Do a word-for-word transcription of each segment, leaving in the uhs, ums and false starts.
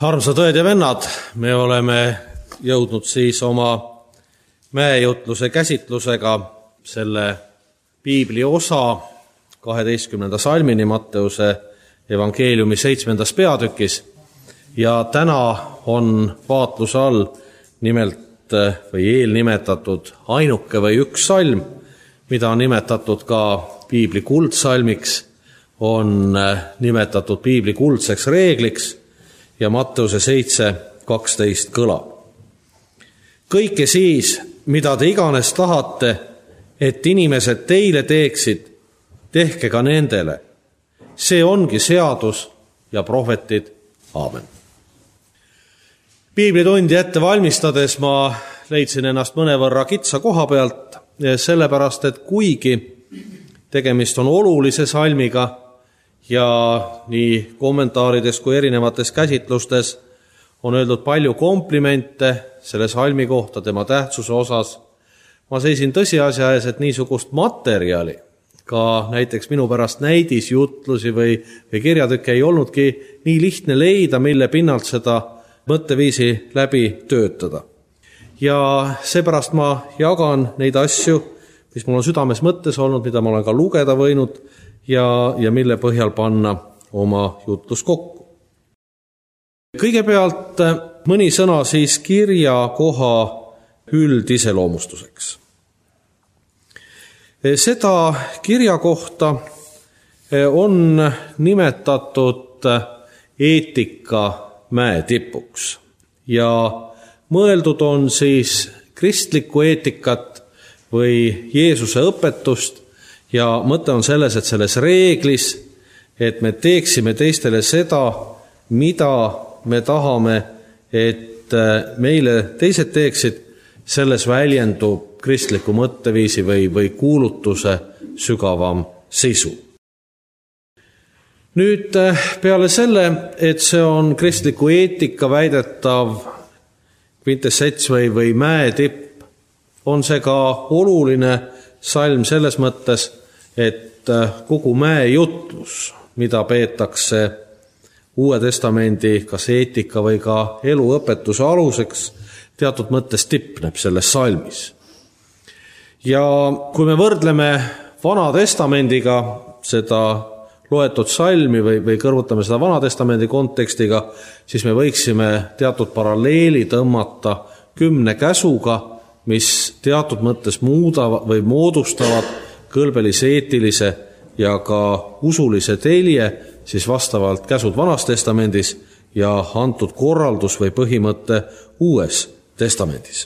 Armsad õed ja vennad, me oleme jõudnud siis oma mäejutluse käsitlusega selle piibli osa kaheteistkümnenda salmini Matteuse evangeeliumi seitsmendas peatükis ja täna on vaatluse all nimelt või eelnimetatud ainuke või üks salm, mida on nimetatud ka piibli kuldsalmiks, on nimetatud piibli kuldseks reegliks ja Matteuse seitse kaksteist kõlab. Kõike siis, mida te iganes tahate, et inimesed teile teeksid, tehke ka nendele. See ongi seadus ja prohvetid. Aamen. Piiblitundi ette valmistades ma leidsin ennast mõnevõrra kitsa koha pealt, sellepärast, et kuigi tegemist on olulise salmiga ja nii kommentaarides kui erinevates käsitlustes on öeldud palju komplimente selle salmi kohta, tema tähtsuse osas, ma seisin tõsiasja ees, et niisugust materjali, ka näiteks minu pärast näidisjutlusi või, või kirjatükke ei olnudki nii lihtne leida, mille pinnalt seda mõtteviisi läbi töötada. Ja seepärast ma jagan neid asju, mis mul on südames mõttes olnud, mida ma olen ka lugeda võinud ja, ja mille põhjal panna oma jutlus kokku. Kõigepealt mõni sõna siis kirja koha üldiseloomustuseks. Seda kirja kohta on nimetatud eetika mäetipuks ja mõeldud on siis kristlikku eetikat või Jeesuse õpetust ja mõte on selles, et selles reeglis, et me teeksime teistele seda, mida me tahame, et meile teised teeksid, selles väljendub kristliku mõtteviisi või, või kuulutuse sügavam sisu. Nüüd peale selle, et see on kristliku eetika väidetav kvintessents või, või mäetipp, on see ka oluline salm selles mõttes, et kogu mäejutlus, mida peetakse Uue Testamendi kas eetika või ka eluõpetuse aluseks, teatud mõttes tipneb selles salmis. Ja kui me võrdleme Vana Testamendiga seda loetud salmi või, või kõrvutame seda Vana Testamendi kontekstiga, siis me võiksime teatud paralleeli tõmmata kümne käsuga, mis teatud mõttes muudavad või moodustavad kõlbelise eetilise ja ka usulise telje, siis vastavalt käsud Vanas Testamendis ja antud korraldus või põhimõte Uues Testamendis.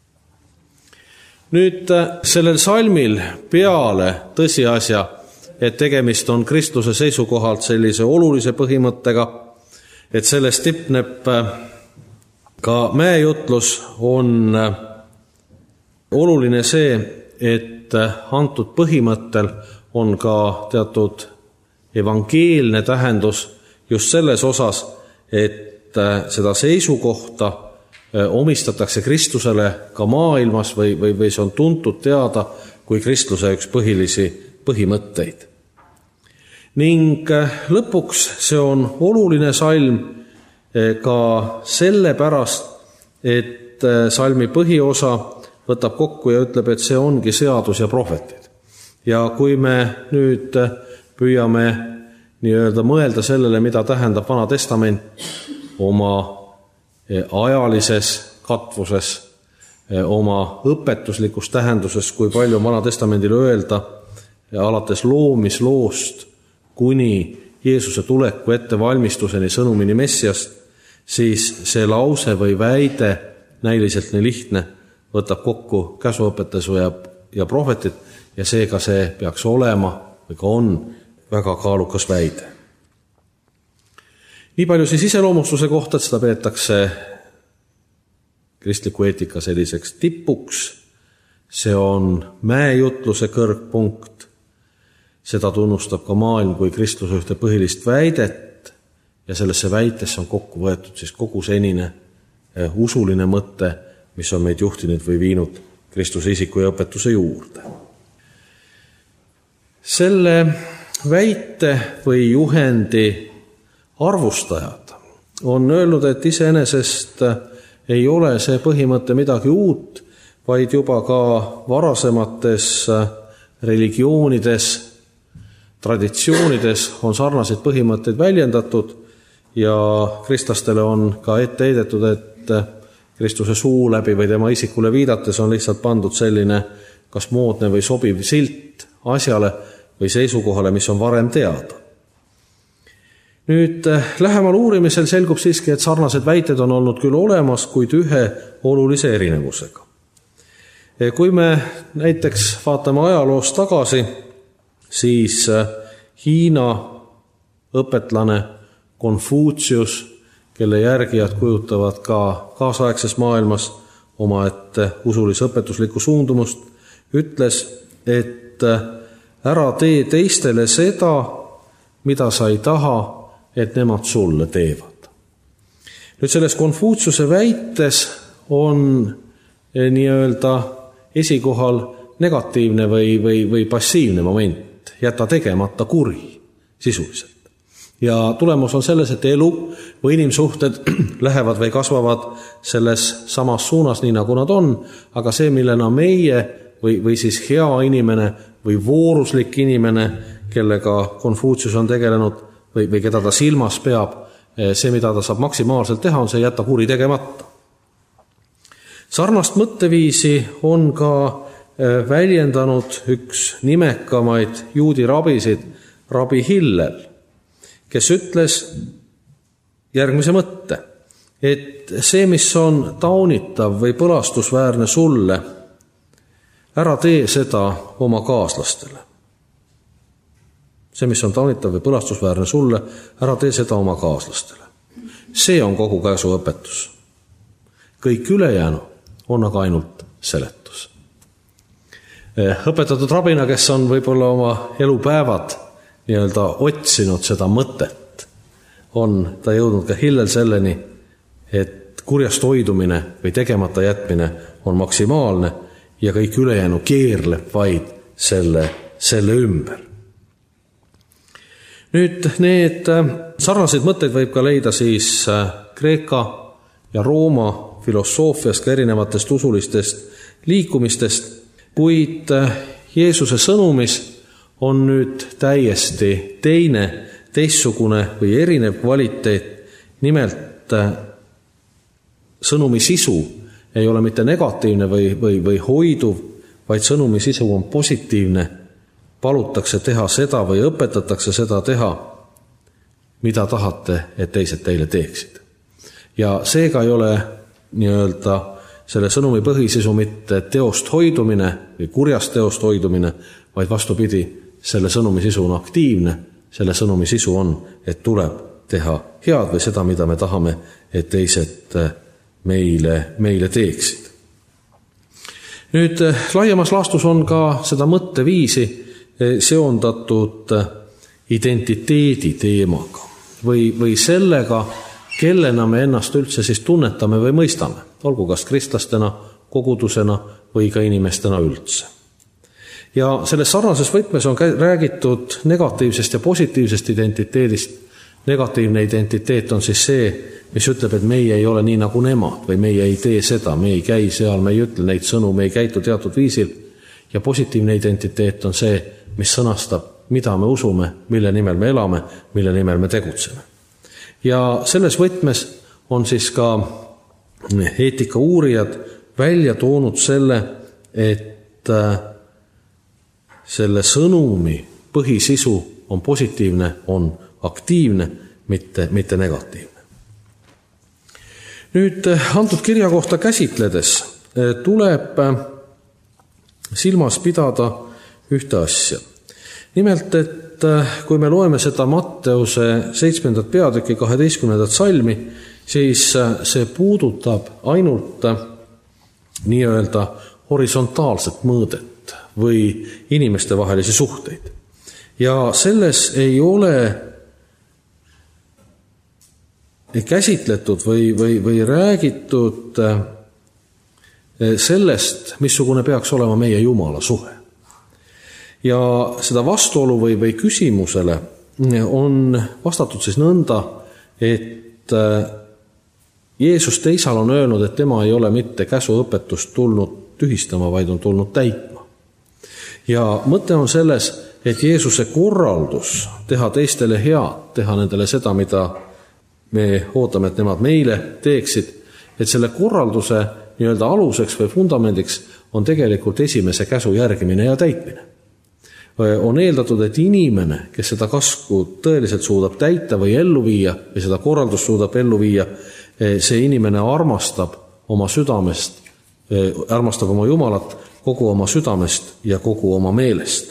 Nüüd sellel salmil peale tõsiasja, et tegemist on kristluse seisukohalt sellise olulise põhimõttega, et sellest tipneb ka mäejutlus, on oluline see, et antud põhimõttel on ka teatud evangeelne tähendus just selles osas, et seda seisukohta omistatakse Kristusele ka maailmas või, või, või see on tuntud teada kui kristluse üks põhilisi põhimõtteid. Ning lõpuks see on oluline salm ka sellepärast, et salmi põhiosa võtab kokku ja ütleb, et see ongi seadus ja prohvetid. Ja kui me nüüd püüame nii-öelda mõelda sellele, mida tähendab Vana Testament oma ajalises katvuses, oma õpetuslikus tähenduses, kui palju Vana Testamendil öelda, alates loomisloost kuni Jeesuse tuleku ettevalmistuseni sõnumini Messiast, siis see lause või väide, näiliselt nii lihtne, võtab kokku käsuõpetuse ja, ja prohvetid ja seega see peaks olema või ka on väga kaalukas väide. Nii palju siis iseloomustuse kohta, et seda peetakse kristliku eetika selliseks tipuks, see on mäejutluse kõrgpunkt, seda tunnustab ka maailm kui kristluse ühte põhilist väidet ja sellesse väitesse on kokku võetud siis kogu senine usuline mõte, mis on meid juhtinud või viinud Kristuse isiku ja õpetuse juurde. Selle väite või juhendi arvustajad on öelnud, et iseenesest ei ole see põhimõte midagi uut, vaid juba ka varasemates religioonides, traditsioonides on sarnaseid põhimõtteid väljendatud ja kristlastele on ka ette heidetud, et Kristuse suu läbi või tema isikule viidates on lihtsalt pandud selline kas moodne või sobiv silt asjale või seisukohale, mis on varem teada. Nüüd lähemal uurimisel selgub siiski, et sarnased väited on olnud küll olemas, kuid ühe olulise erinevusega. Kui me näiteks vaatame ajaloos tagasi, siis Hiina õpetlane Konfutsius, kelle järgijad kujutavad ka kaasaegses maailmas omaette usulise õpetuslikku suundumust, ütles, et ära tee teistele seda, mida sa ei taha, et nemad sulle teevad. Nüüd selles Konfutsiuse väites on nii-öelda esikohal negatiivne või, või, või passiivne moment, jäta tegemata kuri sisuliselt. Ja tulemus on selles, et elu või inimsuhted lähevad või kasvavad selles samas suunas, nii nagu nad on, aga see, millena meie või, või siis hea inimene või vooruslik inimene, kellega Konfutsius on tegelenud või, või keda ta silmas peab, see, mida ta saab maksimaalselt teha, on see jätta kuri tegemata. Sarnast mõtteviisi on ka väljendanud üks nimekamaid juudi rabisid, rabi Hillel, kes ütles järgmise mõtte, et see, mis on taunitav või põlastusväärne sulle, ära tee seda oma kaaslastele. See, mis on taunitav või põlastusväärne sulle, ära tee seda oma kaaslastele. See on kogu käsu õpetus. Kõik ülejäänu on aga ainult seletus. Õpetatud rabina, kes on võib-olla oma elupäevad nii-öelda otsinud seda mõtet, on ta jõudnud ka Hillel selleni, et kurjast hoidumine või tegemata jätmine on maksimaalne ja kõik ülejäänu keerleb vaid selle, selle ümber. Nüüd need sarnaseid mõtteid võib ka leida siis Kreeka ja Rooma filosoofiast, ka erinevatest usulistest liikumistest, kuid Jeesuse sõnumis on nüüd täiesti teine, teistsugune või erinev kvaliteet. Nimelt sõnumi sisu ei ole mitte negatiivne või, või, või hoiduv, vaid sõnumi sisu on positiivne. Palutakse teha seda või õpetatakse seda teha, mida tahate, et teised teile teeksid. Ja seega ei ole nii-öelda selle sõnumi põhisisu mitte teost hoidumine või kurjast teost hoidumine, vaid vastupidi, selle sõnumi sisu on aktiivne, selle sõnumi sisu on, et tuleb teha head või seda, mida me tahame, et teised meile, meile teeksid. Nüüd laiemas laastus on ka seda mõtteviisi seondatud identiteedi teemaga või, või sellega, kellena me ennast üldse siis tunnetame või mõistame, olgu kas kristlastena, kogudusena või ka inimestena üldse. Ja selles sarnases võtmes on räägitud negatiivsest ja positiivsest identiteedist. Negatiivne identiteet on siis see, mis ütleb, et meie ei ole nii nagu nemad või meie ei tee seda, me ei käi seal, me ei ütle neid sõnu, me ei käitu teatud viisil. Ja positiivne identiteet on see, mis sõnastab, mida me usume, mille nimel me elame, mille nimel me tegutseme. Ja selles võtmes on siis ka eetika uurijad välja toonud selle, et selle sõnumi põhisisu on positiivne, on aktiivne, mitte, mitte negatiivne. Nüüd antud kirja kohta käsitledes tuleb silmas pidada ühte asja. Nimelt, et kui me loeme seda Matteuse seitsmendat peatüki kaheteistkümnendat salmi, siis see puudutab ainult nii-öelda horisontaalset mõõdet või inimestevahelisi suhteid. Ja selles ei ole käsitletud või, või, või räägitud sellest, missugune peaks olema meie Jumala suhe. Ja seda vastuolu või, või küsimusele on vastatud siis nõnda, et et Jeesus teisal on öelnud, et tema ei ole mitte käsuõpetust tulnud tühistama, vaid on tulnud täitma. Ja mõte on selles, et Jeesuse korraldus teha teistele head, teha nendele seda, mida me ootame, et nemad meile teeksid, et selle korralduse nii-öelda aluseks või fundamendiks on tegelikult esimese käsu järgimine ja täitmine. On eeldatud, et inimene, kes seda kasku tõeliselt suudab täita või ellu viia, või seda korraldust suudab ellu viia, see inimene armastab oma südamest, armastab oma Jumalat kogu oma südamest ja kogu oma meelest.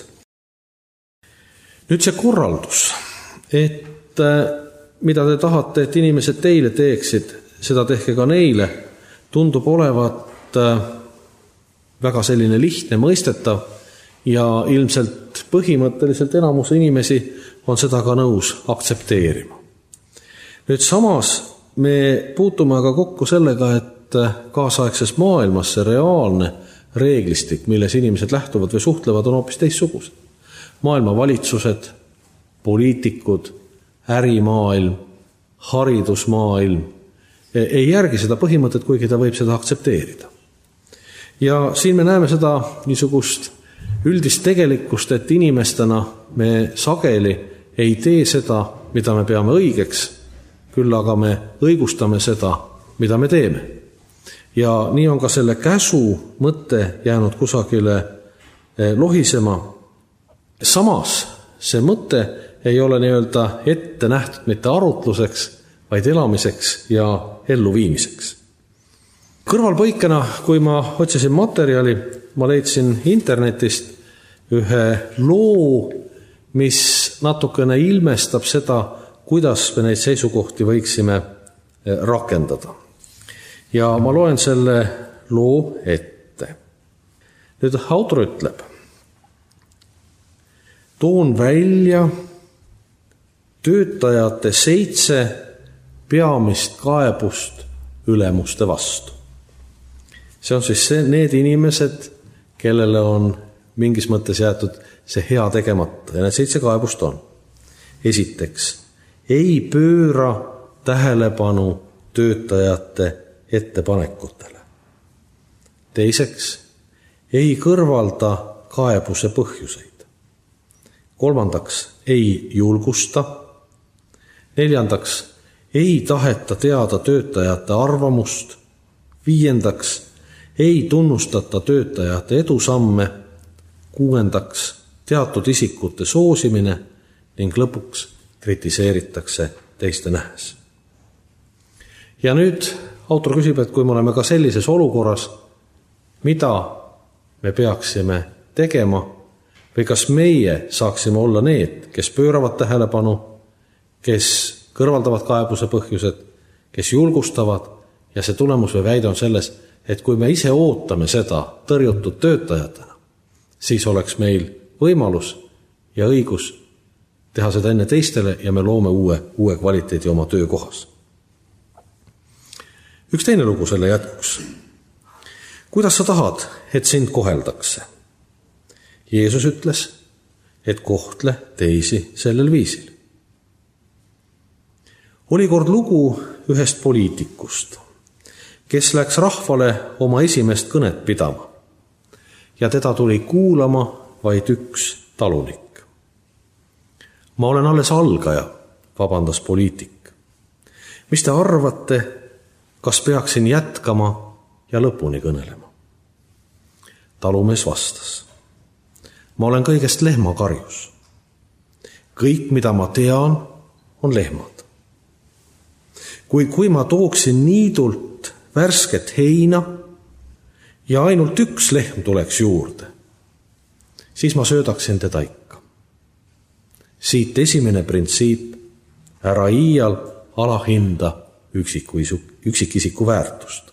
Nüüd see korraldus, et mida te tahate, et inimesed teile teeksid, seda tehke ka neile, tundub olevat väga selline lihtne, mõistetav ja ilmselt põhimõtteliselt enamus inimesi on seda ka nõus aktsepteerima. Nüüd samas me puutume aga kokku sellega, et kaasaegses maailmas see reaalne reeglistik, milles inimesed lähtuvad või suhtlevad, on hoopis teistsugused. Maailma valitsused, poliitikud, ärimaailm, haridusmaailm ei järgi seda põhimõtet, kuigi ta võib seda aktsepteerida. Ja siin me näeme seda niisugust üldist tegelikkust, et inimestena me sageli ei tee seda, mida me peame õigeks, küll aga me õigustame seda, mida me teeme. Ja nii on ka selle käsu mõte jäänud kusagile lohisema. Samas see mõte ei ole nii-öelda ette nähtud mitte arutluseks, vaid elamiseks ja elluviimiseks. Kõrvalpõikena, kui ma otsisin materjali, ma leidsin internetist ühe loo, mis natukene ilmestab seda, kuidas me neid seisukohti võiksime rakendada. Ja ma loen selle loo ette. Nüüd autor ütleb, toon välja töötajate seitse peamist kaebust ülemuste vastu. See on siis see, need inimesed, kellele on mingis mõttes jäetud see hea tegemata. Ja need seitse kaebust on. Esiteks, ei pööra tähelepanu töötajate ettepanekutele. Teiseks, ei kõrvalda kaebuse põhjuseid. Kolmandaks, ei julgusta. Neljandaks, ei taheta teada töötajate arvamust. Viiendaks, ei tunnustata töötajate edusamme. Kuuendaks, teatud isikute soosimine ning lõpuks kritiseeritakse teiste nähes. Ja nüüd autor küsib, et kui me oleme ka sellises olukorras, mida me peaksime tegema või kas meie saaksime olla need, kes pööravad tähelepanu, kes kõrvaldavad kaebuse põhjused, kes julgustavad ja see tulemus või väide on selles, et kui me ise ootame seda tõrjutud töötajatena, siis oleks meil võimalus ja õigus teha seda enne teistele ja me loome uue, uue kvaliteedi oma töökohas. Üks teine lugu selle jätkuks. Kuidas sa tahad, et sind koheldakse? Jeesus ütles, et kohtle teisi sellel viisil. Oli kord lugu ühest poliitikust, kes läks rahvale oma esimest kõnet pidama ja teda tuli kuulama vaid üks talunik. Ma olen alles algaja, vabandas poliitik. Mis te arvate, kas peaksin jätkama ja lõpuni kõnelema? Talumees vastas. Ma olen kõigest lehmakarjus. Kõik, mida ma tean, on lehmad. Kui, kui ma tooksin niidult värsket heina ja ainult üks lehm tuleks juurde, siis ma söödaksin teda ikka. Siit esimene printsiip, ära iial alahinda üksiku, üksikisiku väärtust.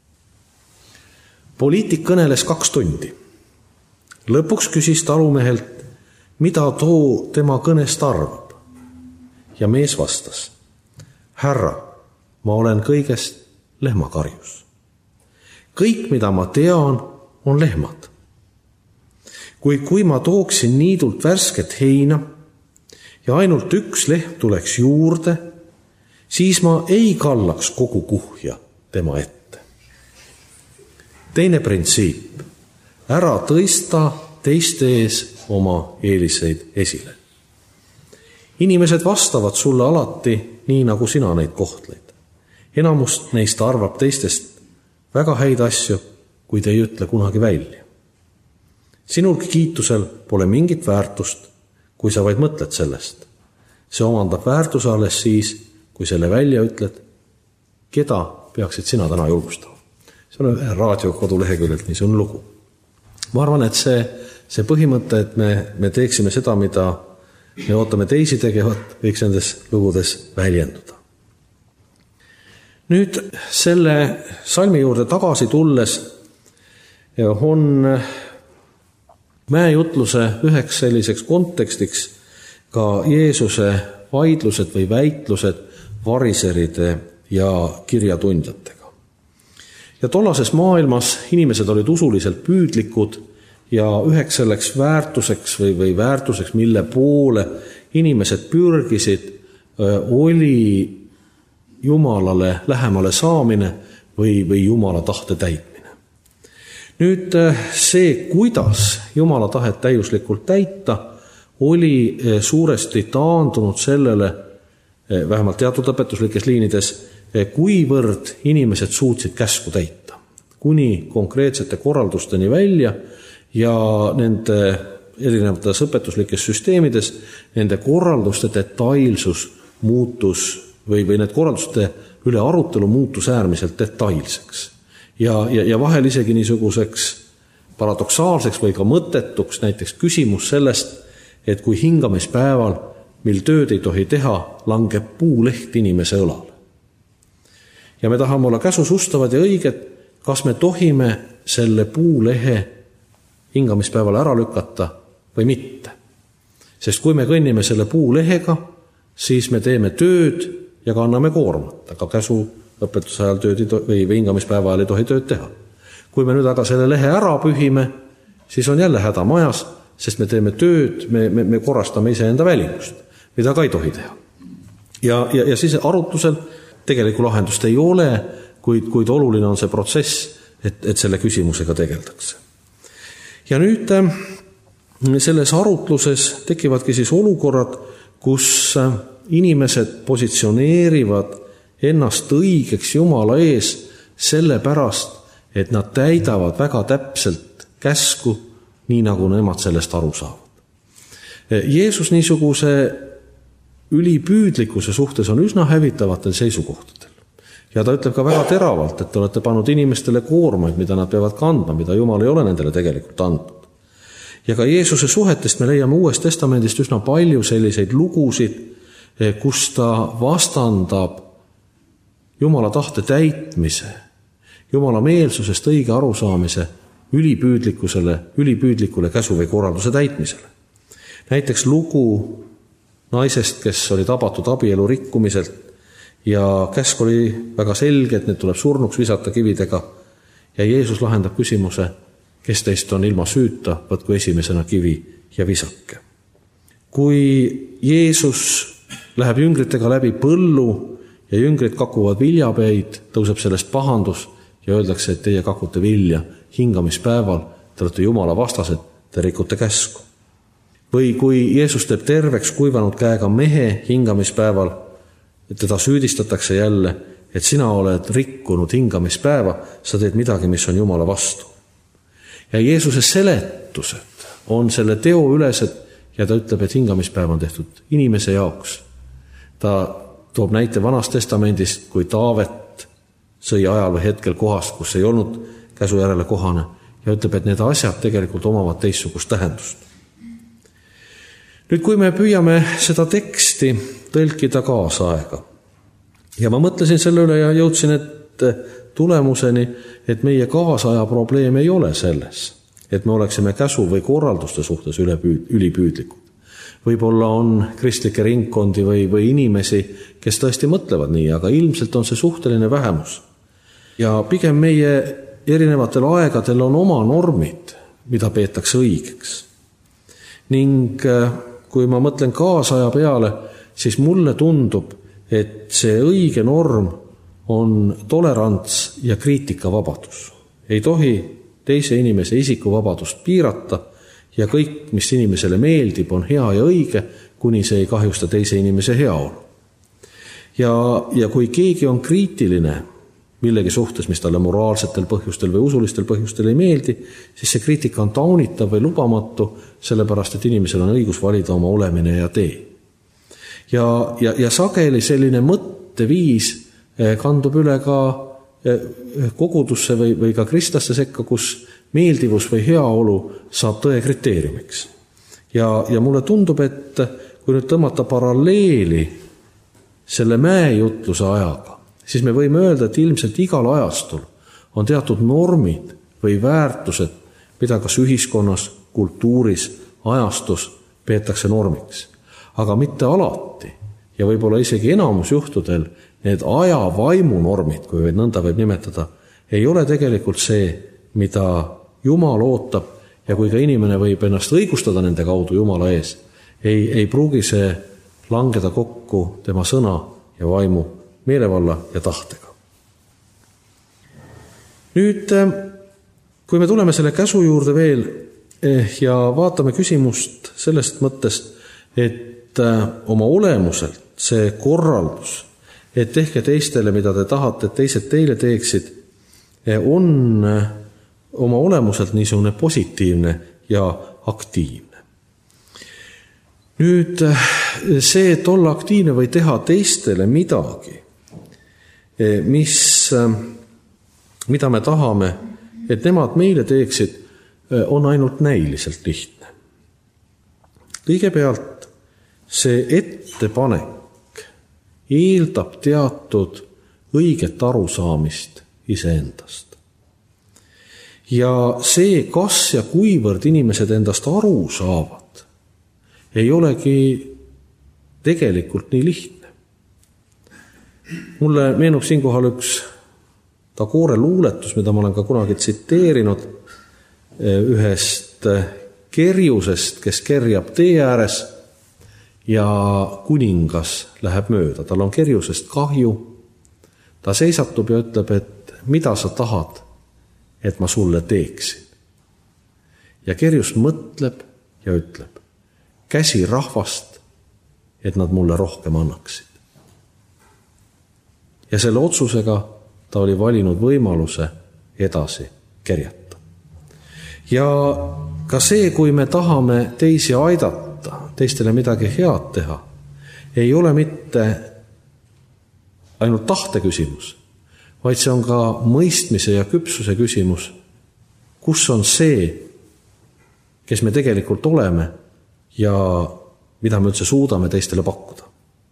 Poliitik kõneles kaks tundi. Lõpuks küsis talumehelt, mida too tema kõnest arvab. Ja mees vastas, härra, ma olen kõigest lehmakarjus. Kõik, mida ma tean, on lehmad. Kui, kui ma tooksin niidult värsket heina ja ainult üks lehm tuleks juurde, siis ma ei kallaks kogu kuhja tema ette. Teine printsiip, ära tõista teiste ees oma eeliseid esile. Inimesed vastavad sulle alati nii, nagu sina neid kohtleid. Enamus neist arvab teistest väga häid asju, kuid ei ütle kunagi välja. Sinulgi kiitusel pole mingit väärtust, kui sa vaid mõtled sellest. See omandab väärtuse alles siis, kui selle välja ütled, keda peaksid sina täna julgustama. See on raadio koduleheküljelt niisugune lugu. Ma arvan, et see, see põhimõte, et me, me teeksime seda, mida me ootame teisi tegevat, võiks nendes lugudes väljenduda. Nüüd selle salmi juurde tagasi tulles on mäejutluse üheks selliseks kontekstiks ka Jeesuse vaidlused või väitlused variseride ja kirjatundjatega. Ja tollases maailmas inimesed olid usuliselt püüdlikud ja üheks selleks väärtuseks või, või väärtuseks, mille poole inimesed pürgisid, oli Jumalale lähemale saamine või, või Jumala tahte täitmine. Nüüd see, kuidas Jumala tahet täiuslikult täita, oli suuresti taandunud sellele, vähemalt teatud õpetuslikes liinides, kuivõrd inimesed suutsid käsku täita. Kuni konkreetsete korraldusteni välja ja nende erinevates õpetuslikes süsteemides nende korralduste detailsus muutus või, või need korralduste üle arutelu muutus äärmiselt detailseks. Ja, ja, ja vahel isegi niisuguseks paradoksaalseks või ka mõttetuks näiteks küsimus sellest, et kui hingamispäeval, mil tööd ei tohi teha, langeb puuleht inimese õlale. Ja me tahame olla käsusustavad ja õiged, kas me tohime selle puulehe hingamispäeval ära lükata või mitte. Sest kui me kõnnime selle puulehega, siis me teeme tööd ja kanname koormat, aga käsu õpetuse ajal tööd või hingamispäeva ajal ei tohi tööd teha. Kui me nüüd aga selle lehe ära pühime, siis on jälle häda majas, sest me teeme tööd, me, me, me korrastame iseenda välimust, mida ka ei tohi teha. Ja, ja, ja siis arutlusel tegeliku lahendust ei ole, kuid, kuid oluline on see protsess, et, et selle küsimusega tegeldakse. Ja nüüd selles arutluses tekivadki siis olukorrad, kus inimesed positsioneerivad ennast õigeks Jumala ees sellepärast, et nad täidavad väga täpselt käsku, nii nagu nemad sellest aru saavad. Jeesus niisuguse ülipüüdlikkuse suhtes on üsna hävitavatel seisukohtadel. Ja ta ütleb ka väga teravalt, et te olete pannud inimestele koormaid, mida nad peavad kandma, mida Jumal ei ole nendele tegelikult andnud. Ja ka Jeesuse suhetest me leiame Uuest Testamendist üsna palju selliseid lugusid, kus ta vastandab Jumala tahte täitmise, Jumala meelsusest õige arusaamise ülipüüdlikkusele, ülipüüdlikule käsu või korralduse täitmisele. Näiteks lugu naisest, kes oli tabatud abielu rikkumiselt ja käsk oli väga selge, et need tuleb surnuks visata kividega ja Jeesus lahendab küsimuse, kes teist on ilma süüta, võtku esimesena kivi ja visake. Kui Jeesus läheb jüngritega läbi põllu ja jüngrid kakuvad viljapäid, tõuseb sellest pahandus ja öeldakse, et teie kakute vilja hingamispäeval, te olete Jumala vastased, te rikute käsku. Või kui Jeesus teeb terveks kuivanud käega mehe hingamispäeval, et teda süüdistatakse jälle, et sina oled rikkunud hingamispäeva, sa teed midagi, mis on Jumala vastu. Ja Jeesuse seletused on selle teo ülesed ja ta ütleb, et hingamispäev on tehtud inimese jaoks. Ta toob näite Vanast Testamendist, kui Taavet sõi ajal või hetkel kohast, kus ei olnud käsu järele kohane ja ütleb, et need asjad tegelikult omavad teistsugust tähendust. Nüüd, kui me püüame seda teksti tõlkida kaasaega ja ma mõtlesin selle üle ja jõudsin, et tulemuseni, et meie kaasaja probleem ei ole selles, et me oleksime käsu või korralduste suhtes ülipüüdlikud. Võib-olla on kristlikke ringkondi või, või inimesi, kes tõesti mõtlevad nii, aga ilmselt on see suhteline vähemus. Ja pigem meie erinevatel aegadel on oma normid, mida peetakse õigeks. Ning kui ma mõtlen kaasaja peale, siis mulle tundub, et see õige norm on tolerants ja kriitikavabadus. Ei tohi teise inimese isikuvabadust piirata ja kõik, mis inimesele meeldib, on hea ja õige, kuni see ei kahjusta teise inimese heaolu. Ja, ja kui keegi on kriitiline millegi suhtes, mis talle moraalsetel põhjustel või usulistel põhjustel ei meeldi, siis see kriitika on taunitav või lubamatu, sellepärast et inimesel on õigus valida oma olemine ja tee. Ja, ja, ja sageli selline mõtteviis kandub üle ka kogudusse või, või ka kristlaste sekka, kus meeldivus või heaolu saab tõe kriteeriumiks. Ja, ja mulle tundub, et kui nüüd tõmmata paralleeli selle mäejutluse ajaga, siis me võime öelda, et ilmselt igal ajastul on teatud normid või väärtused, mida kas ühiskonnas, kultuuris, ajastus peetakse normiks. Aga mitte alati ja võib-olla isegi enamus juhtudel need aja vaimu normid, kui või nõnda võib nimetada, ei ole tegelikult see, mida Jumal ootab ja kui ka inimene võib ennast õigustada nende kaudu Jumala ees, ei, ei pruugi see langeda kokku tema sõna ja vaimu meelevalla ja tahtega. Nüüd, kui me tuleme selle käsu juurde veel ja vaatame küsimust sellest mõttest, et oma olemuselt see korraldus, et tehke teistele, mida te tahate, et teised teile teeksid, on oma olemuselt niisugune positiivne ja aktiivne. Nüüd see, et olla aktiivne või teha teistele midagi, mis, mida me tahame, et nemad meile teeksid, on ainult näiliselt lihtne. Kõigepealt see ettepanek eeldab teatud õiget arusaamist iseendast. Ja see, kas ja kuivõrd inimesed endast aru saavad, ei olegi tegelikult nii lihtne. Mulle meenub siinkohal üks Tagore luuletus, mida ma olen ka kunagi tsiteerinud ühest kerjusest, kes kerjab tee ääres ja kuningas läheb mööda. Tal on kerjusest kahju, ta seisatub ja ütleb, et mida sa tahad, et ma sulle teeksin. Ja kerjus mõtleb ja ütleb, käsi rahvast, et nad mulle rohkem annaksid. Ja selle otsusega ta oli valinud võimaluse edasi kerjata. Ja ka see, kui me tahame teisi aidata, teistele midagi head teha, ei ole mitte ainult tahte küsimus, vaid see on ka mõistmise ja küpsuse küsimus, kus on see, kes me tegelikult oleme ja mida me üldse suudame teistele pakkuda.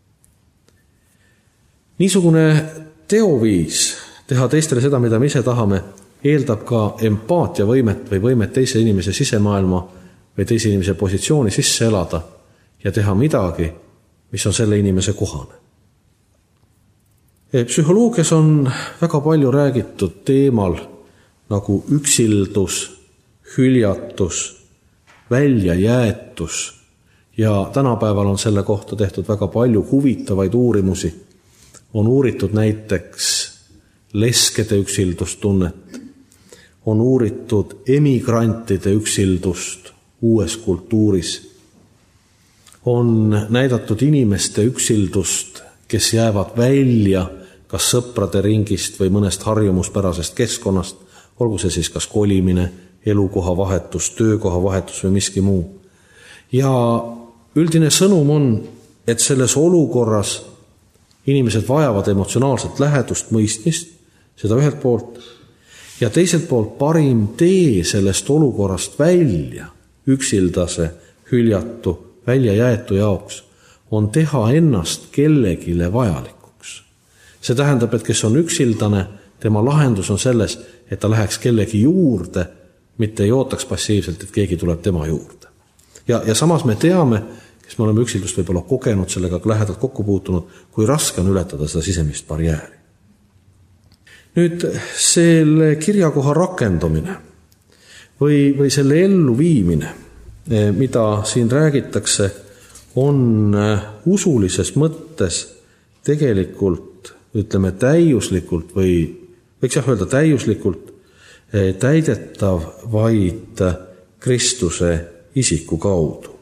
Niisugune teoviis teha teistele seda, mida me ise tahame, eeldab ka empaatia võimet või võimet teise inimese sisemaailma või teise inimese positsiooni sisse elada ja teha midagi, mis on selle inimese kohane. Psühholoogias on väga palju räägitud teemal nagu üksildus, hüljatus, väljajäetus ja tänapäeval on selle kohta tehtud väga palju huvitavaid uurimusi. On uuritud näiteks leskede üksildustunnet, on uuritud emigrantide üksildust uues kultuuris, on näidatud inimeste üksildust, kes jäävad välja kas sõprade ringist või mõnest harjumuspärasest keskkonnast, olgu see siis kas kolimine, elukoha vahetus, töökoha vahetus või miski muu. Ja üldine sõnum on, et selles olukorras inimesed vajavad emotsionaalset lähedust, mõistmist, seda ühelt poolt, ja teiselt poolt parim tee sellest olukorrast välja, üksildase, hüljatu, väljajäetu jaoks, on teha ennast kellegile vajalikuks. See tähendab, et kes on üksildane, tema lahendus on selles, et ta läheks kellegi juurde, mitte ei ootaks passiivselt, et keegi tuleb tema juurde. Ja, ja samas me teame, kes me oleme üksildust võib-olla kogenud, sellega lähedalt kokku puutunud, kui raske on ületada seda sisemist barjääri. Nüüd selle kirjakoha rakendumine või, või selle ellu viimine, mida siin räägitakse, on usulises mõttes tegelikult, ütleme täiuslikult või võiks jah öelda täiuslikult täidetav vaid Kristuse isiku kaudu.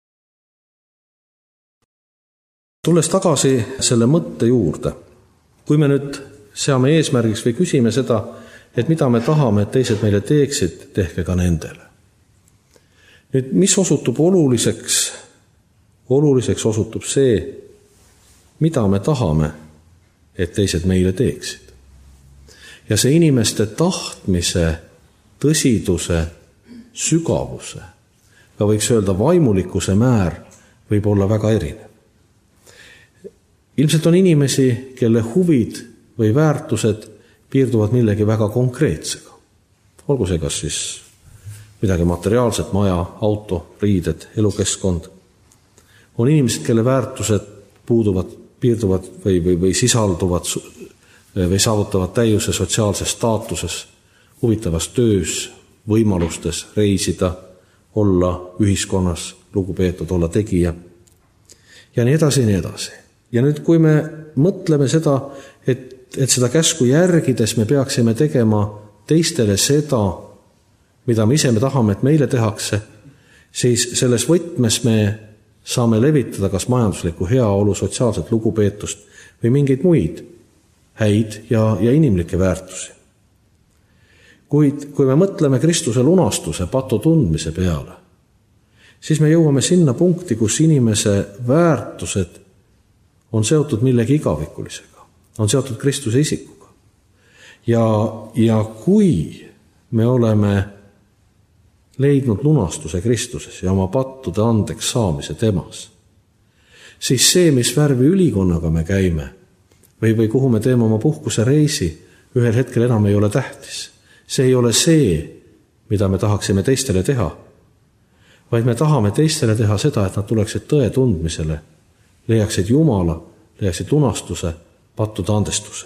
Tulles tagasi selle mõtte juurde, kui me nüüd seame eesmärgiks või küsime seda, et mida me tahame, et teised meile teeksid, tehke ka nendele. Nüüd, mis osutub oluliseks? Oluliseks osutub see, mida me tahame, et teised meile teeksid. Ja see inimeste tahtmise, tõsiduse, sügavuse, ka võiks öelda vaimulikkuse määr võib olla väga erinev. Ilmselt on inimesi, kelle huvid või väärtused piirduvad millegi väga konkreetsega. Olgu see kas siis midagi materiaalset, maja, auto, riided, elukeskkond. On inimesed, kelle väärtused puuduvad, piirduvad või, või, või sisalduvad või saavutavad täiuse sotsiaalses staatuses, huvitavas töös, võimalustes reisida, olla ühiskonnas, lugupeetud, olla tegija ja nii edasi ja nii edasi. Ja nüüd, kui me mõtleme seda, et, et seda käsku järgides me peaksime tegema teistele seda, mida me ise me tahame, et meile tehakse, siis selles võtmes me saame levitada kas majanduslikku heaolu, sotsiaalset lugupeetust või mingeid muid häid ja, ja inimlikke väärtusi. Kuid kui me mõtleme Kristuse lunastuse, patu tundmise peale, siis me jõuame sinna punkti, kus inimese väärtused on seotud millegi igavikulisega, on seotud Kristuse isikuga. Ja, ja kui me oleme leidnud lunastuse Kristuses ja oma pattude andeks saamise temas, siis see, mis värvi ülikonnaga me käime või, või kuhu me teeme oma puhkuse reisi, ühel hetkel enam ei ole tähtis. See ei ole see, mida me tahaksime teistele teha, vaid me tahame teistele teha seda, et nad tuleksid tõe tundmisele, leiaksid Jumala, leiaksid lunastuse, pattude andestuse.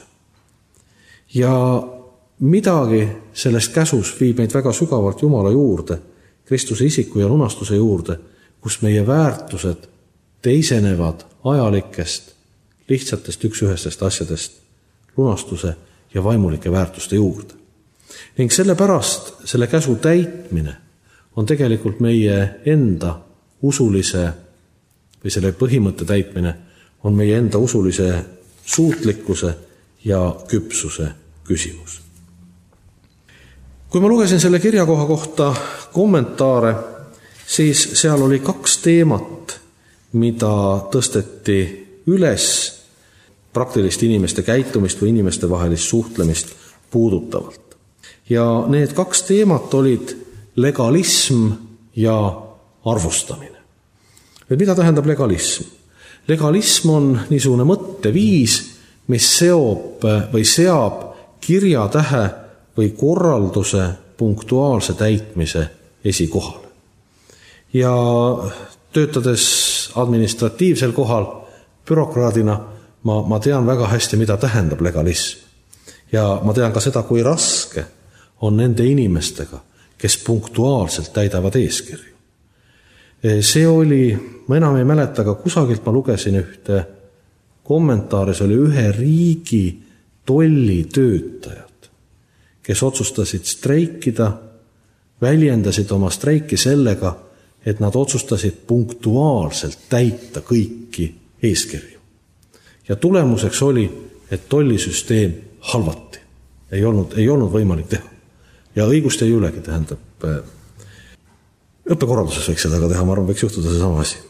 Ja midagi sellest käsus viib meid väga sügavalt Jumala juurde, Kristuse isiku ja lunastuse juurde, kus meie väärtused teisenevad ajalikest, lihtsatest üks-ühestest asjadest lunastuse ja vaimulike väärtuste juurde. Ning sellepärast selle käsu täitmine on tegelikult meie enda usulise või selle põhimõtte täitmine on meie enda usulise suutlikkuse ja küpsuse küsimus. Kui ma lugesin selle kirjakoha kohta kommentaare, siis seal oli kaks teemat, mida tõsteti üles praktilist inimeste käitumist või inimeste vahelist suhtlemist puudutavalt. Ja need kaks teemat olid legalism ja arvustamine. Et mida tähendab legalism? Legalism on niisugune mõtteviis, mis seob või seab kirjatähe või korralduse punktuaalse täitmise esikohale. Ja töötades administratiivsel kohal bürokraadina ma, ma tean väga hästi, mida tähendab legalism. Ja ma tean ka seda, kui raske on nende inimestega, kes punktuaalselt täidavad eeskirju. See oli, ma enam ei mäleta, aga kusagilt ma lugesin ühte kommentaari, see oli ühe riigi tollitöötajad, kes otsustasid streikida, väljendasid oma streiki sellega, et nad otsustasid punktuaalselt täita kõiki eeskirju. Ja tulemuseks oli, et tollisüsteem halvati. Ei olnud, ei olnud võimalik teha. Ja õigust ei ülegi, tähendab, õppekorralduses võiks seda ka teha, ma arvan, võiks juhtuda see sama asi.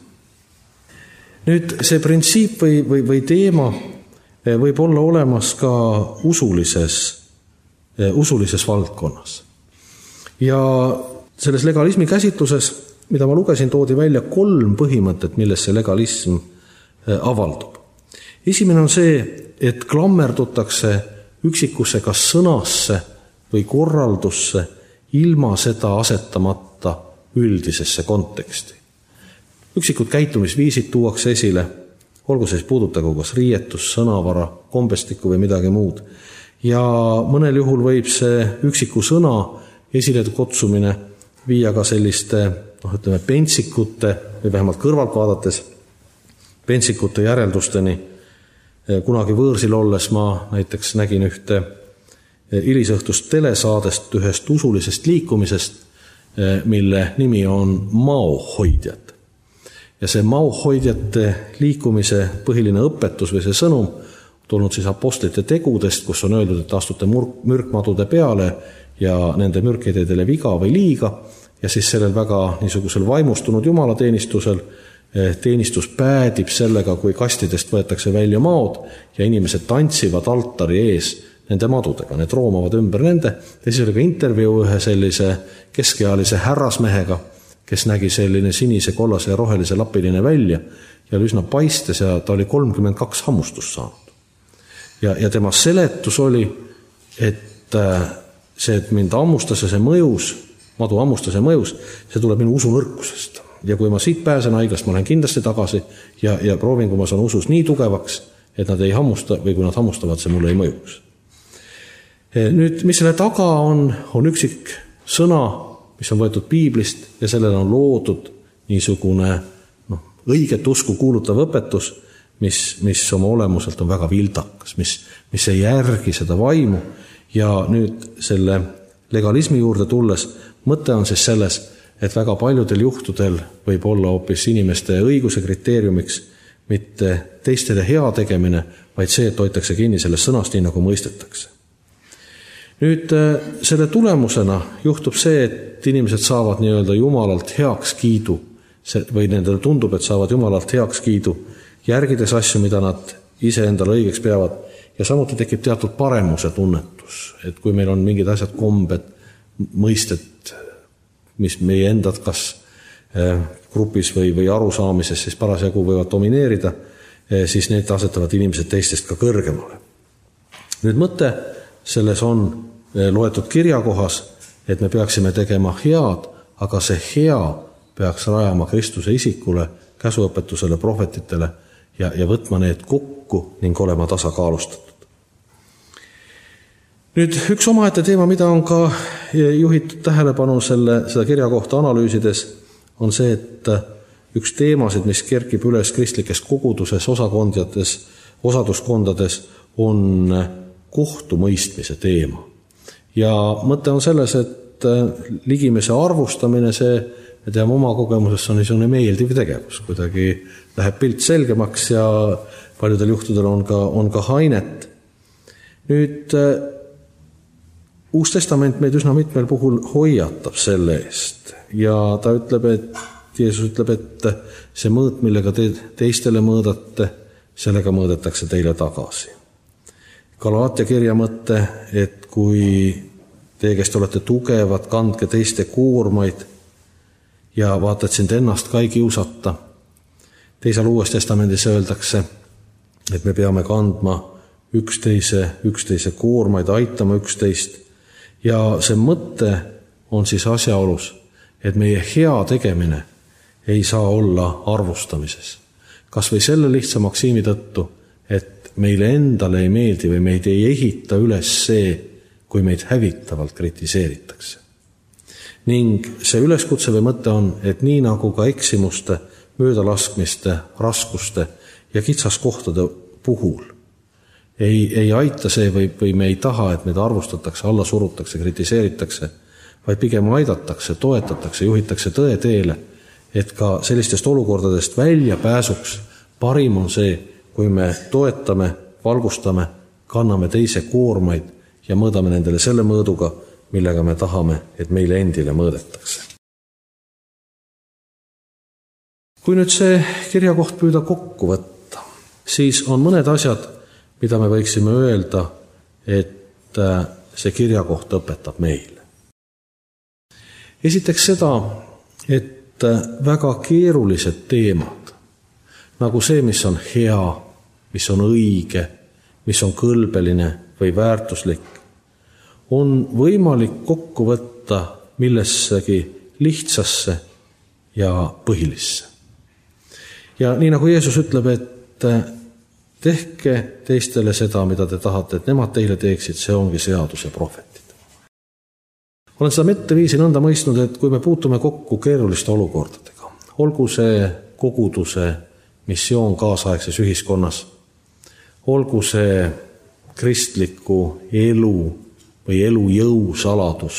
Nüüd see printsiip või, või, või teema võib olla olemas ka usulises, usulises valdkonnas. Ja selles legalismi käsitluses, mida ma lugesin, toodi välja kolm põhimõtet, milles see legalism avaldub. Esimene on see, et klammerdutakse üksikusse kas sõnasse või korraldusse ilma seda asetamata üldisesse konteksti. Üksikud käitumisviisid tuuakse esile, olgu siis puudutagu kas riietus, sõnavara, kombestikku või midagi muud. Ja mõnel juhul võib see üksiku sõna esile kutsumine viia ka selliste, noh, ütleme, pentsikute või vähemalt kõrvalt vaadates pentsikute järeldusteni, kunagi võõrsil olles ma näiteks nägin ühte hilisõhtust telesaadest ühest usulisest liikumisest, mille nimi on Maohoidjad. Ja see Maohoidjate liikumise põhiline õpetus või see sõnum tulnud siis apostlite tegudest, kus on öeldud, et astute mürkmadude peale ja nende mürk ei tee teile viga või liiga, ja siis sellel väga niisugusel vaimustunud jumalateenistusel teenistus päädib sellega, kui kastidest võetakse välja maod ja inimesed tantsivad altari ees nende madudega, need roomavad ümber nende. Ja siis oli ka intervjuu ühe sellise keskealise härrasmehega, kes nägi selline sinise, kollase ja rohelise lapiline välja ja oli üsna paistes ja ta oli kolmkümmend kaks hammustust saanud. Ja, ja tema seletus oli, et see, et mind hammustas ja see mõjus, madu hammustas ja mõjus, see tuleb minu usunõrkusest. Ja kui ma siit pääsen haiglast, ma lähen kindlasti tagasi ja, ja proovin, kui ma saan usus nii tugevaks, et nad ei hammusta või kui nad hammustavad, see mulle ei mõjuks. Nüüd, mis selle taga on, on üksik sõna, mis on võetud piiblist ja sellele on loodud niisugune no, õiget usku kuulutav õpetus, mis, mis oma olemuselt on väga vildakas, mis, mis ei järgi seda vaimu ja nüüd selle legalismi juurde tulles mõte on siis selles, et väga paljudel juhtudel võib olla hoopis inimeste õiguse kriteeriumiks mitte teistele hea tegemine, vaid see, et hoitakse kinni sellest sõnast nii, nagu mõistetakse. Nüüd selle tulemusena juhtub see, et inimesed saavad nii-öelda Jumalalt heaks kiidu või nendele tundub, et saavad Jumalalt heaks kiidu, järgides asju, mida nad ise endale õigeks peavad ja samuti tekib teatud paremuse tunnetus, et kui meil on mingid asjad kombed, mõisted, mis meie endad kas grupis või, või arusaamises siis parasjagu võivad domineerida, siis need asetavad inimesed teistest ka kõrgemale. Nüüd mõte selles on loetud kirjakohas, et me peaksime tegema head, aga see hea peaks rajama Kristuse isikule, käsuõpetusele, prohvetitele ja, ja võtma need kokku ning olema tasakaalustatud. Nüüd üks omaette teema, mida on ka juhitud tähelepanu selle, seda kirja kohta analüüsides, on see, et üks teemasid, mis kerkib üles kristlikes koguduses, osakondades, osaduskondades, on kohtumõistmise teema. Ja mõte on selles, et ligimese arvustamine, see, me teame oma kogemusest, on niisugune meeldiv tegevus. Kuidagi läheb pilt selgemaks ja paljudel juhtudel on ka, on ka hainet. Nüüd Uus testament meid üsna mitmel puhul hoiatab selle eest ja ta ütleb, et Jeesus ütleb, et see mõõt, millega te teistele mõõdate, sellega mõõdetakse teile tagasi. Galaatia kirja mõte, et kui teie, kes te olete tugevad, kandke teiste koormaid ja vaata, et sind ennast ka ei kiusata. Teisel Uues testamendis öeldakse, et me peame kandma üksteise, üksteise koormaid, aitama üksteist. Ja see mõte on siis asjaolus, et meie hea tegemine ei saa olla arvustamises. Kas või selle lihtsa maksiimi tõttu, et meile endale ei meeldi või meid ei ehita üles see, kui meid hävitavalt kritiseeritakse. Ning see üleskutse või mõte on, et nii nagu ka eksimuste, möödalaskmiste, raskuste ja kitsaskohtade puhul Ei, ei aita see või, või me ei taha, et meid arvustatakse, alla surutakse, kritiseeritakse, vaid pigem aidatakse, toetatakse, juhitakse tõe teele, et ka sellistest olukordadest välja pääsuks parim on see, kui me toetame, valgustame, kanname teise koormaid ja mõõdame nendele selle mõõduga, millega me tahame, et meile endile mõõdetakse. Kui nüüd see kirjakoht püüda kokku võtta, siis on mõned asjad, mida me võiksime öelda, et see kirjakoht õpetab meile. Esiteks seda, et väga keerulised teemad, nagu see, mis on hea, mis on õige, mis on kõlbeline või väärtuslik, on võimalik kokku võtta millessegi lihtsasse ja põhilisse. Ja nii nagu Jeesus ütleb, et tehke teistele seda, mida te tahate, et nemad teile teeksid, see ongi seadus ja prohvetid. Olen seda mõtteviisi nõnda mõistnud, et kui me puutume kokku keeruliste olukordadega, olgu see koguduse missioon kaasaegses ühiskonnas, olgu see kristliku elu või elujõu saladus,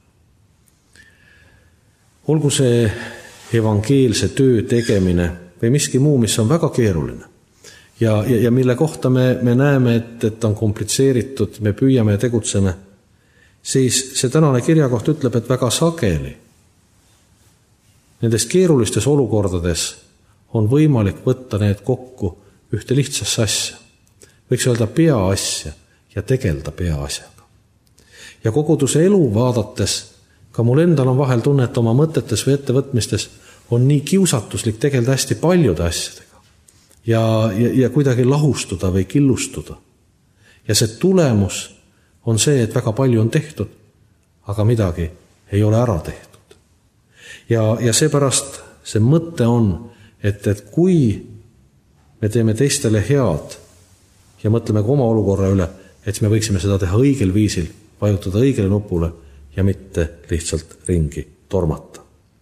olgu see evangeelse töö tegemine või miski muu, mis on väga keeruline ja, ja, ja mille kohta me, me näeme, et, et on komplitseeritud, me püüame ja tegutseme, siis see tänane kirjakoht ütleb, et väga sageli nendes keerulistes olukordades on võimalik võtta need kokku ühte lihtsasse asja. Võiks öelda peaasja ja tegelda peaasjaga. Ja koguduse elu vaadates, ka mul endal on vahel tunne, et oma mõtetes või ettevõtmistes on nii kiusatuslik tegelda hästi paljude asjadega ja, ja, ja kuidagi lahustuda või killustuda. Ja see tulemus on see, et väga palju on tehtud, aga midagi ei ole ära tehtud. Ja, ja seepärast see mõte on, et, et kui me teeme teistele head ja mõtleme ka oma olukorra üle, et me võiksime seda teha õigel viisil, vajutada õigele nupule ja mitte lihtsalt ringi tormata.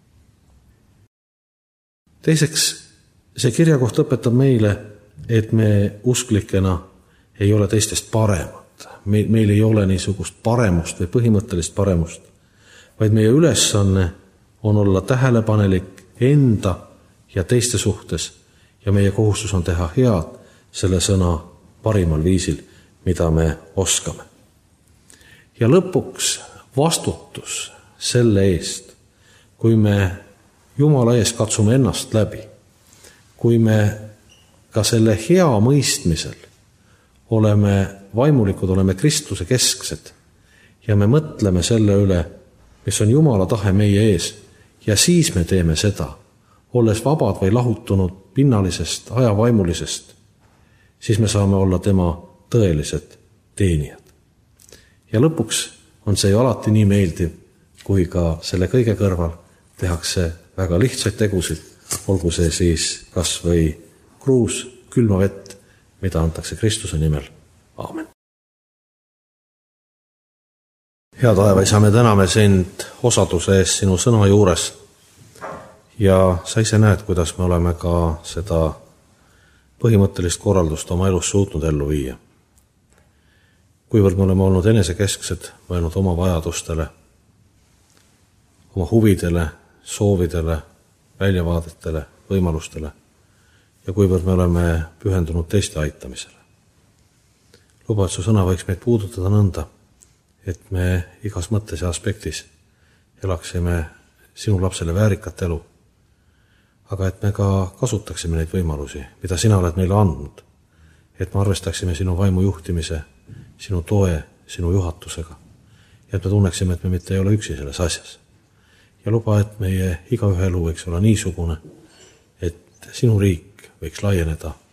Teiseks, see kirjakoht õpetab meile, et me usklikena ei ole teistest paremat. Me, meil ei ole niisugust paremust või põhimõttelist paremust, vaid meie ülesanne on olla tähelepanelik enda ja teiste suhtes ja meie kohustus on teha head selle sõna parimal viisil, mida me oskame. Ja lõpuks vastutus selle eest, kui me Jumala ees katsume ennast läbi, kui me ka selle hea mõistmisel oleme vaimulikud, oleme Kristuse kesksed ja me mõtleme selle üle, mis on Jumala tahe meie ees, ja siis me teeme seda, olles vabad või lahutunud pinnalisest, ajavaimulisest, siis me saame olla tema tõelised teenijad. Ja lõpuks on see ju alati nii meeldiv, kui ka selle kõige kõrval tehakse väga lihtsaid tegusid, olgu see siis kas või kruus, külma vett, mida antakse Kristuse nimel. Aamen. Hea taevaisa, me täname sind osaduse eest sinu sõna juures ja sa ise näed, kuidas me oleme ka seda põhimõttelist korraldust oma elus suutnud ellu viia. Kuivõrd me oleme olnud enesekesksed, mõelnud oma vajadustele, oma huvidele, soovidele, väljavaadetele, võimalustele ja kuivõrd me oleme pühendunud teiste aitamisele. Luba, et su sõna võiks meid puudutada nõnda, et me igas mõttes ja aspektis elaksime sinu lapsele väärikat elu, aga et me ka kasutaksime neid võimalusi, mida sina oled meile andnud, et me arvestaksime sinu vaimu juhtimise, sinu toe, sinu juhatusega ja et me tunneksime, et me mitte ei ole üksi selles asjas. Ja luba, et meie igaühe elu võiks olla niisugune, et sinu riik võiks laieneda